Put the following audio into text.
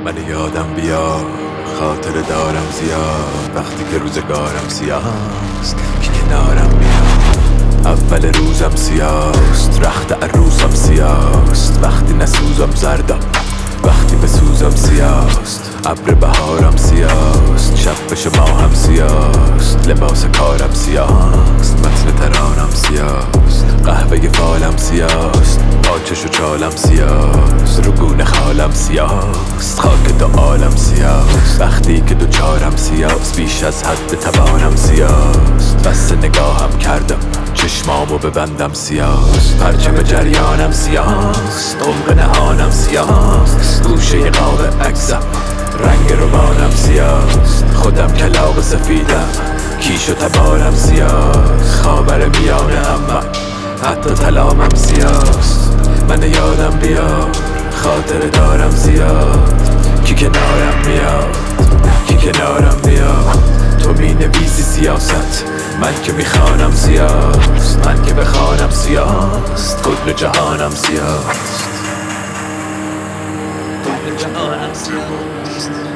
من یادم بیار، خاطر دارم زیاد وقتی که روزگارم سیاست که کنارم میاد. اول روزم سیاست، رخت عروسم سیاست، وقتی نسوزم زردم، وقتی بسوزم سیاست. ابر بهارم سیاست، شب بشه ماهم سیاست، لباس کارم سیاست، متن ترانم سیاست، قهوه فالم سیاست، پاچش و چالم سیاست، رو گونه خالم سیاست، خاک دو عالم سیاست. وقتی که دوچارم سیاست، بیش از حد توانم سیاست، بس نگاهم کردم چشمامو ببندم سیاست. پرچم جریانم سیاست، عمق نهانم سیاست، گوشه قاب عکسم رنگ روانم سیاست. خودم کلاغ سفیدم، کیش و تبارم سیاست، خاور میانه اما حتی طلامم سیاست. من یادم بیار، خاطر دارم زیاد، کی کنارم میاد، کی کنارم میاد. تو می نویسی سیاست، من که میخوانم سیاست، من که بخوانم سیاست، کل جهانم سیاست، کل جهانم سیاست.